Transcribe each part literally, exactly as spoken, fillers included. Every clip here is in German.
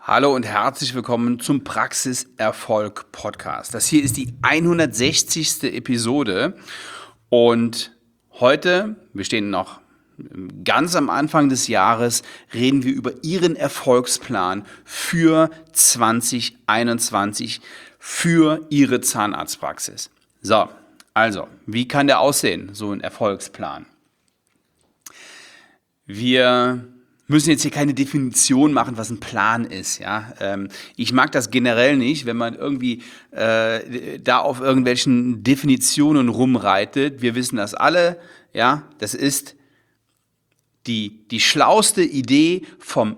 Hallo und herzlich willkommen zum Praxiserfolg Podcast. Das hier ist die hundertsechzigste Episode und heute, wir stehen noch ganz am Anfang des Jahres, reden wir über Ihren Erfolgsplan für zwanzig einundzwanzig für Ihre Zahnarztpraxis. So, also, wie kann der aussehen, so ein Erfolgsplan? Wir müssen jetzt hier keine Definition machen, was ein Plan ist. Ja? Ähm, ich mag das generell nicht, wenn man irgendwie äh, da auf irgendwelchen Definitionen rumreitet. Wir wissen das alle. Ja? Das ist die, die schlauste Idee, vom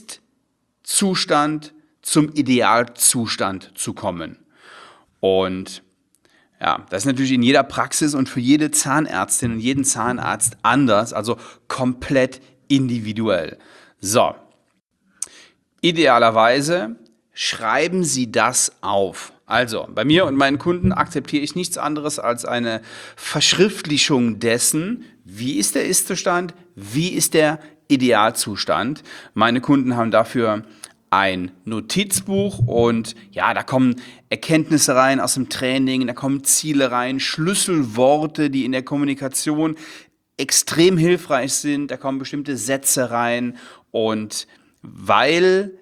Ist-Zustand zum Idealzustand zu kommen. Und ja, das ist natürlich in jeder Praxis und für jede Zahnärztin und jeden Zahnarzt anders, also komplett individuell. So, idealerweise schreiben Sie das auf. Also, bei mir und meinen Kunden akzeptiere ich nichts anderes als eine Verschriftlichung dessen, wie ist der Ist-Zustand, wie ist der Idealzustand. Meine Kunden haben dafür ein Notizbuch und ja, da kommen Erkenntnisse rein aus dem Training, da kommen Ziele rein, Schlüsselworte, die in der Kommunikation extrem hilfreich sind, da kommen bestimmte Sätze rein und weil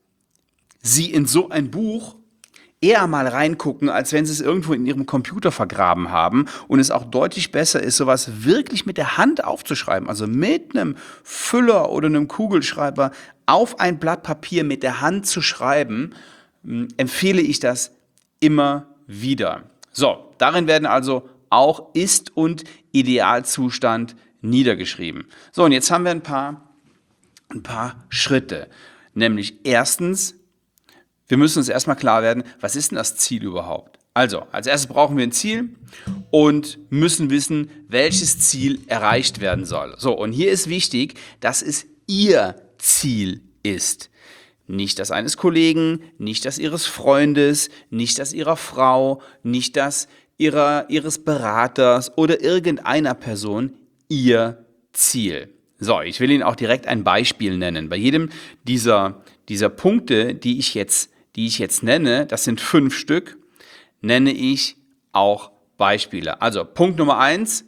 sie in so ein Buch eher mal reingucken, als wenn sie es irgendwo in ihrem Computer vergraben haben und es auch deutlich besser ist, sowas wirklich mit der Hand aufzuschreiben, also mit einem Füller oder einem Kugelschreiber auf ein Blatt Papier mit der Hand zu schreiben, empfehle ich das immer wieder. So, darin werden also auch Ist- und Idealzustand niedergeschrieben. So, und jetzt haben wir ein paar, ein paar Schritte. Nämlich erstens, wir müssen uns erstmal klar werden, was ist denn das Ziel überhaupt? Also, als erstes brauchen wir ein Ziel und müssen wissen, welches Ziel erreicht werden soll. So, und hier ist wichtig, dass es Ihr Ziel ist. Nicht das eines Kollegen, nicht das Ihres Freundes, nicht das Ihrer Frau, nicht das ihrer, Ihres Beraters oder irgendeiner Person, Ihr Ziel. So, ich will Ihnen auch direkt ein Beispiel nennen. Bei jedem dieser, dieser Punkte, die ich jetzt, die ich jetzt nenne, das sind fünf Stück, nenne ich auch Beispiele. Also Punkt Nummer eins,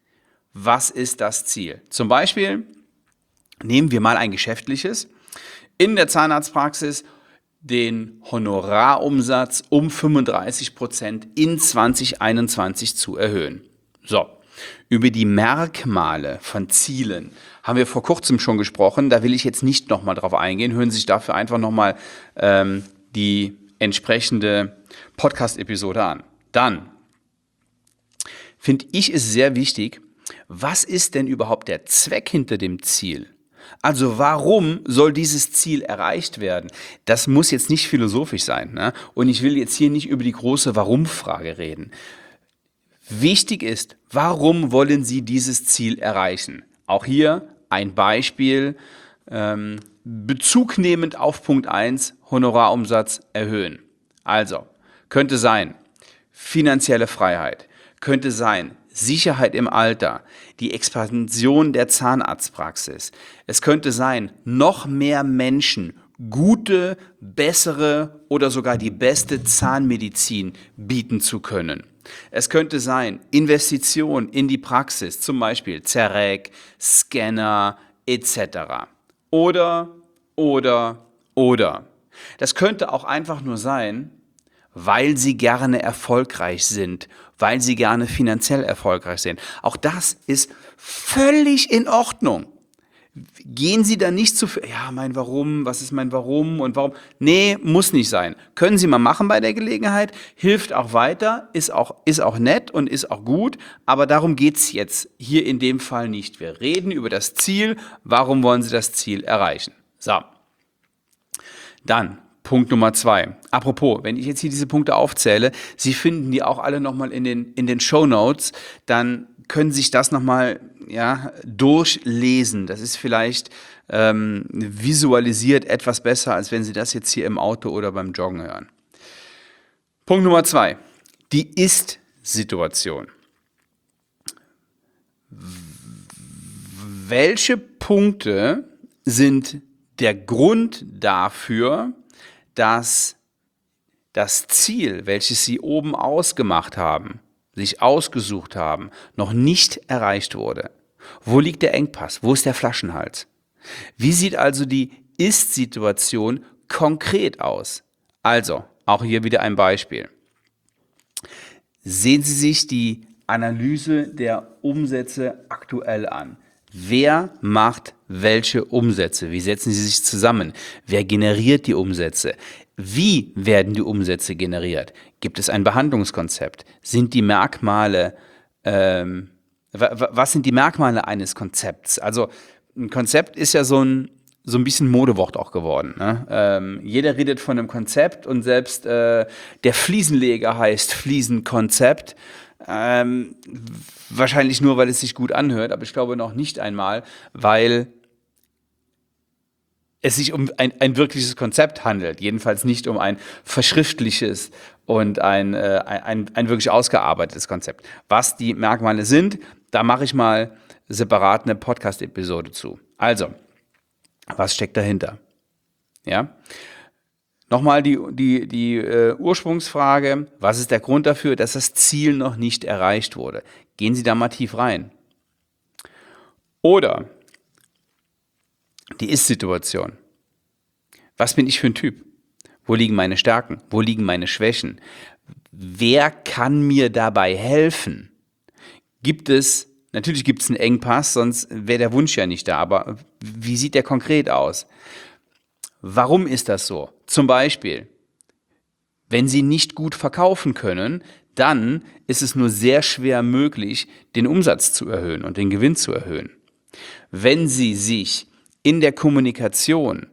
was ist das Ziel? Zum Beispiel nehmen wir mal ein geschäftliches. In der Zahnarztpraxis den Honorarumsatz um fünfunddreißig Prozent in zwanzig einundzwanzig zu erhöhen. So, über die Merkmale von Zielen haben wir vor kurzem schon gesprochen. Da will ich jetzt nicht nochmal drauf eingehen. Hören Sie sich dafür einfach nochmal ähm, die entsprechende Podcast-Episode an. Dann finde ich es sehr wichtig, was ist denn überhaupt der Zweck hinter dem Ziel? Also warum soll dieses Ziel erreicht werden? Das muss jetzt nicht philosophisch sein, ne? Und ich will jetzt hier nicht über die große Warum-Frage reden. Wichtig ist, warum wollen Sie dieses Ziel erreichen? Auch hier ein Beispiel, ähm, Bezug nehmend auf Punkt eins, Honorarumsatz erhöhen. Also, könnte sein, finanzielle Freiheit, könnte sein, Sicherheit im Alter, die Expansion der Zahnarztpraxis. Es könnte sein, noch mehr Menschen gute, bessere oder sogar die beste Zahnmedizin bieten zu können. Es könnte sein, Investition in die Praxis, zum Beispiel Zerek, Scanner et cetera. Oder, oder, oder. Das könnte auch einfach nur sein, weil sie gerne erfolgreich sind, weil sie gerne finanziell erfolgreich sind. Auch das ist völlig in Ordnung. Gehen Sie da nicht zu viel, ja, mein Warum, was ist mein Warum und warum? Nee, muss nicht sein. Können Sie mal machen bei der Gelegenheit, hilft auch weiter, ist auch, ist auch nett und ist auch gut, aber darum geht's jetzt hier in dem Fall nicht. Wir reden über das Ziel, warum wollen Sie das Ziel erreichen? So, dann Punkt Nummer zwei. Apropos, wenn ich jetzt hier diese Punkte aufzähle, Sie finden die auch alle nochmal in den, in den Shownotes, dann können Sie sich das nochmal ja, durchlesen. Das ist vielleicht ähm, visualisiert etwas besser, als wenn Sie das jetzt hier im Auto oder beim Joggen hören. Punkt Nummer zwei. Die Ist-Situation. Welche Punkte sind der Grund dafür, dass das Ziel, welches Sie oben ausgemacht haben, sich ausgesucht haben, noch nicht erreicht wurde. Wo liegt der Engpass? Wo ist der Flaschenhals? Wie sieht also die Ist-Situation konkret aus? Also, auch hier wieder ein Beispiel. Sehen Sie sich die Analyse der Umsätze aktuell an. Wer macht welche Umsätze? Wie setzen sie sich zusammen? Wer generiert die Umsätze? Wie werden die Umsätze generiert? Gibt es ein Behandlungskonzept? Sind die Merkmale, ähm, was sind die Merkmale eines Konzepts? Also ein Konzept ist ja so ein, so ein bisschen Modewort auch geworden. Ne? Ähm, jeder redet von einem Konzept und selbst äh, der Fliesenleger heißt Fliesenkonzept. Ähm, wahrscheinlich nur, weil es sich gut anhört, aber ich glaube noch nicht einmal, weil es sich um ein, ein wirkliches Konzept handelt, jedenfalls nicht um ein verschriftliches und ein, äh, ein, ein wirklich ausgearbeitetes Konzept. Was die Merkmale sind, da mache ich mal separat eine Podcast-Episode zu. Also, was steckt dahinter? Ja? Nochmal die, die, die äh, Ursprungsfrage, was ist der Grund dafür, dass das Ziel noch nicht erreicht wurde? Gehen Sie da mal tief rein. Oder die Ist-Situation. Was bin ich für ein Typ? Wo liegen meine Stärken? Wo liegen meine Schwächen? Wer kann mir dabei helfen? Gibt es, natürlich gibt es einen Engpass, sonst wäre der Wunsch ja nicht da, aber wie sieht der konkret aus? Warum ist das so? Zum Beispiel, wenn Sie nicht gut verkaufen können, dann ist es nur sehr schwer möglich, den Umsatz zu erhöhen und den Gewinn zu erhöhen. Wenn Sie sich in der Kommunikation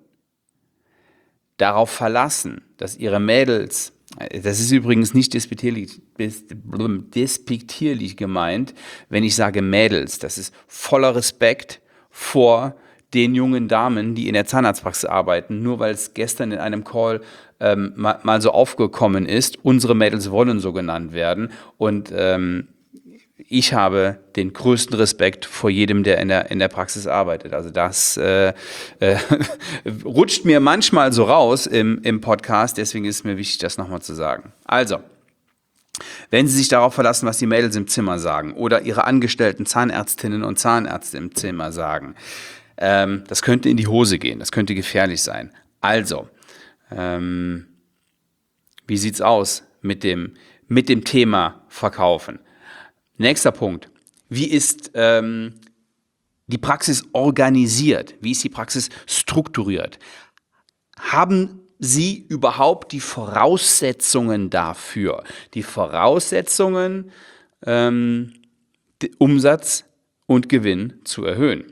darauf verlassen, dass Ihre Mädels, das ist übrigens nicht despektierlich, despektierlich gemeint, wenn ich sage Mädels, das ist voller Respekt vor den jungen Damen, die in der Zahnarztpraxis arbeiten, nur weil es gestern in einem Call ähm, mal, mal so aufgekommen ist, unsere Mädels wollen so genannt werden und ähm, ich habe den größten Respekt vor jedem, der in der, in der Praxis arbeitet. Also das äh, äh, rutscht mir manchmal so raus im, im Podcast, deswegen ist es mir wichtig, das nochmal zu sagen. Also, wenn Sie sich darauf verlassen, was die Mädels im Zimmer sagen oder Ihre angestellten Zahnärztinnen und Zahnärzte im Zimmer sagen, ähm, das könnte in die Hose gehen, das könnte gefährlich sein. Also, ähm, wie sieht's aus mit dem, mit dem Thema Verkaufen? Nächster Punkt. Wie ist ähm, die Praxis organisiert? Wie ist die Praxis strukturiert? Haben Sie überhaupt die Voraussetzungen dafür? Die Voraussetzungen, ähm, Umsatz und Gewinn zu erhöhen.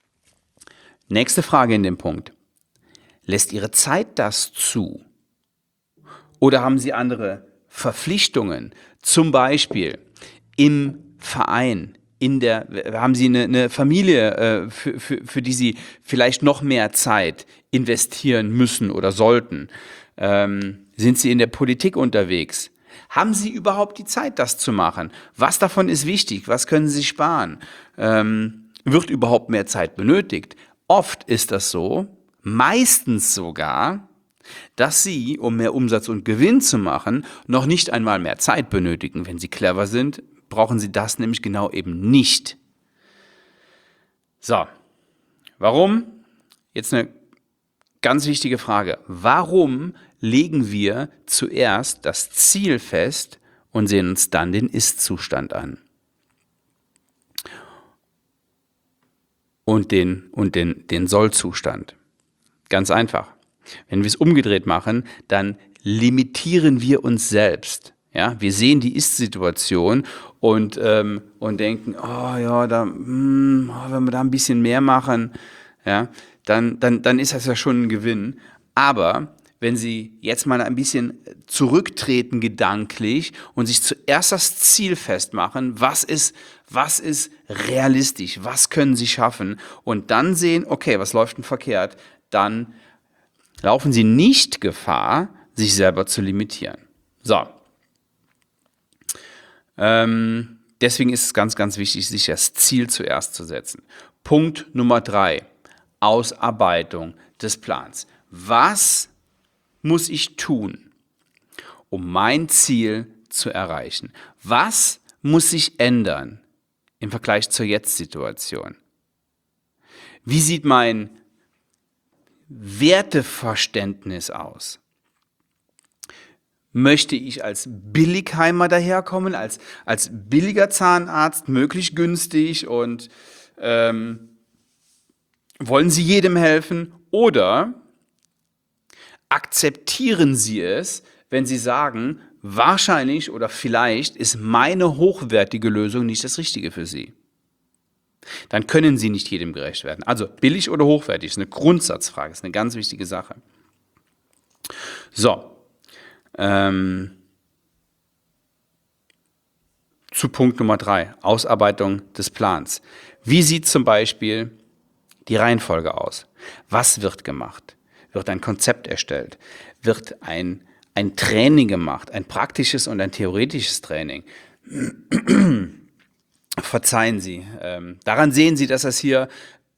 Nächste Frage in dem Punkt. Lässt Ihre Zeit das zu? Oder haben Sie andere Verpflichtungen? Zum Beispiel im Verein, in der, haben Sie eine, eine Familie, äh, für, für, für die Sie vielleicht noch mehr Zeit investieren müssen oder sollten? Ähm, sind Sie in der Politik unterwegs? Haben Sie überhaupt die Zeit, das zu machen? Was davon ist wichtig? Was können Sie sparen? Ähm, wird überhaupt mehr Zeit benötigt? Oft ist das so, meistens sogar, dass Sie, um mehr Umsatz und Gewinn zu machen, noch nicht einmal mehr Zeit benötigen. Wenn Sie clever sind, brauchen Sie das nämlich genau eben nicht. So, warum? Jetzt eine ganz wichtige Frage. Warum legen wir zuerst das Ziel fest und sehen uns dann den Ist-Zustand an? Und den, und den, den Soll-Zustand. Ganz einfach. Wenn wir es umgedreht machen, dann limitieren wir uns selbst. Ja, wir sehen die Ist-Situation und, ähm, und denken, oh ja, da, hm, oh, wenn wir da ein bisschen mehr machen, ja, dann, dann, dann ist das ja schon ein Gewinn. Aber wenn Sie jetzt mal ein bisschen zurücktreten gedanklich und sich zuerst das Ziel festmachen, was ist, was ist realistisch, was können Sie schaffen und dann sehen, okay, was läuft denn verkehrt, dann laufen Sie nicht Gefahr, sich selber zu limitieren. So. Ähm, deswegen ist es ganz, ganz wichtig, sich das Ziel zuerst zu setzen. Punkt Nummer drei. Ausarbeitung des Plans. Was muss ich tun, um mein Ziel zu erreichen? Was muss sich ändern im Vergleich zur Jetzt-Situation? Wie sieht mein Werteverständnis aus? Möchte ich als Billigheimer daherkommen, als, als billiger Zahnarzt, möglichst günstig und ähm, wollen Sie jedem helfen? Oder akzeptieren Sie es, wenn Sie sagen, wahrscheinlich oder vielleicht ist meine hochwertige Lösung nicht das Richtige für Sie? Dann können Sie nicht jedem gerecht werden. Also billig oder hochwertig ist eine Grundsatzfrage, ist eine ganz wichtige Sache. So, ähm, zu Punkt Nummer drei, Ausarbeitung des Plans. Wie sieht zum Beispiel die Reihenfolge aus? Was wird gemacht? Wird ein Konzept erstellt? Wird ein, ein Training gemacht? Ein praktisches und ein theoretisches Training? Verzeihen Sie. Ähm, daran sehen Sie, dass das hier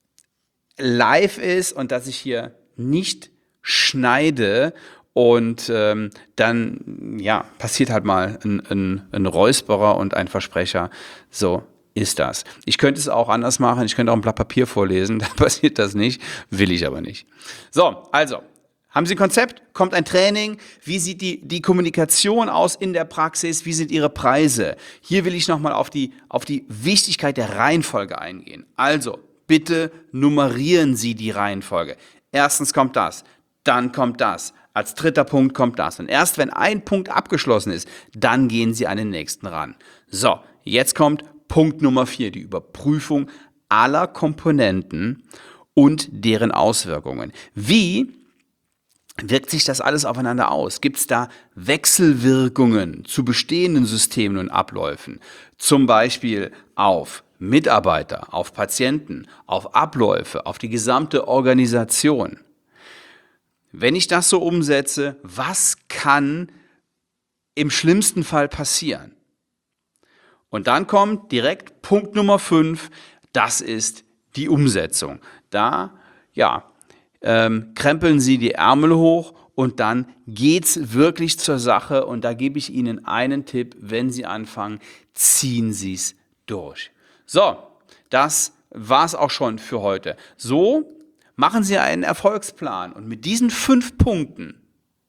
live ist und dass ich hier nicht schneide und ähm, dann ja, passiert halt mal ein, ein, ein Räusperer und ein Versprecher. So ist das. Ich könnte es auch anders machen. Ich könnte auch ein Blatt Papier vorlesen. Da passiert das nicht. Will ich aber nicht. So, also. Haben Sie ein Konzept? Kommt ein Training? Wie sieht die, die Kommunikation aus in der Praxis? Wie sind Ihre Preise? Hier will ich nochmal auf die, auf die Wichtigkeit der Reihenfolge eingehen. Also, bitte nummerieren Sie die Reihenfolge. Erstens kommt das, dann kommt das. Als dritter Punkt kommt das. Und erst wenn ein Punkt abgeschlossen ist, dann gehen Sie an den nächsten ran. So, jetzt kommt Punkt Nummer vier, die Überprüfung aller Komponenten und deren Auswirkungen. Wie wirkt sich das alles aufeinander aus? Gibt es da Wechselwirkungen zu bestehenden Systemen und Abläufen? Zum Beispiel auf Mitarbeiter, auf Patienten, auf Abläufe, auf die gesamte Organisation. Wenn ich das so umsetze, was kann im schlimmsten Fall passieren? Und dann kommt direkt Punkt Nummer fünf, das ist die Umsetzung. Da, ja, Ähm, krempeln Sie die Ärmel hoch und dann geht's wirklich zur Sache. Und da gebe ich Ihnen einen Tipp, wenn Sie anfangen, ziehen Sie es durch. So, das war's auch schon für heute. So machen Sie einen Erfolgsplan und mit diesen fünf Punkten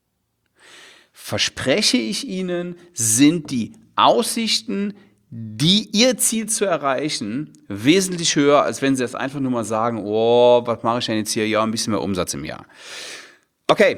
verspreche ich Ihnen, sind die Aussichten, die Ihr Ziel zu erreichen, wesentlich höher, als wenn Sie jetzt einfach nur mal sagen, oh, was mache ich denn jetzt hier? Ja, ein bisschen mehr Umsatz im Jahr. Okay,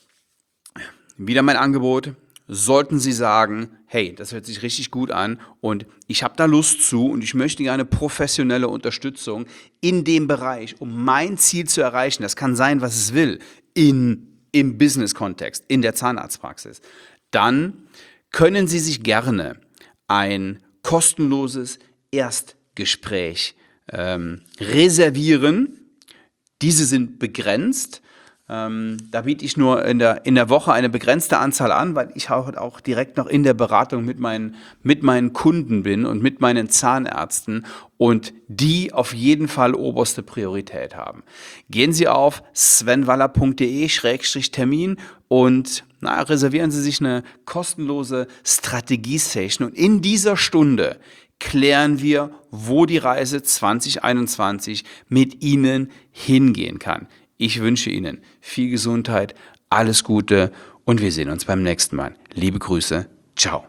wieder mein Angebot. Sollten Sie sagen, hey, das hört sich richtig gut an und ich habe da Lust zu und ich möchte gerne professionelle Unterstützung in dem Bereich, um mein Ziel zu erreichen, das kann sein, was es will, in, im Business-Kontext, in der Zahnarztpraxis, dann können Sie sich gerne ein kostenloses Erstgespräch ähm, reservieren. Diese sind begrenzt. Ähm, da biete ich nur in der, in der Woche eine begrenzte Anzahl an, weil ich auch, auch direkt noch in der Beratung mit meinen, mit meinen Kunden bin und mit meinen Zahnärzten und die auf jeden Fall oberste Priorität haben. Gehen Sie auf svenwaller punkt de Schrägstrich Termin und na, reservieren Sie sich eine kostenlose Strategie-Session und in dieser Stunde klären wir, wo die Reise zwanzig einundzwanzig mit Ihnen hingehen kann. Ich wünsche Ihnen viel Gesundheit, alles Gute und wir sehen uns beim nächsten Mal. Liebe Grüße, ciao.